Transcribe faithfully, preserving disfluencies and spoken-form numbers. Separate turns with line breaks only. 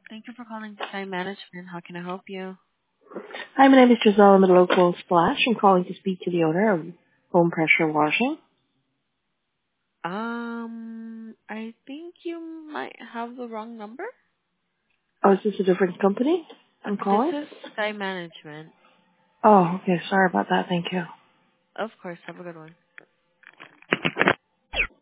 Thank you for calling Sky Management. How can I help you?
Hi, my name is Giselle. I'm at Local Splash. I'm calling to speak to the owner of Home Pressure Washing.
Um, I think you might have the wrong number.
Oh, is this a different company I'm
This
calling?
is Sky Management.
Oh, okay. Sorry about that. Thank you.
Of course. Have a good one.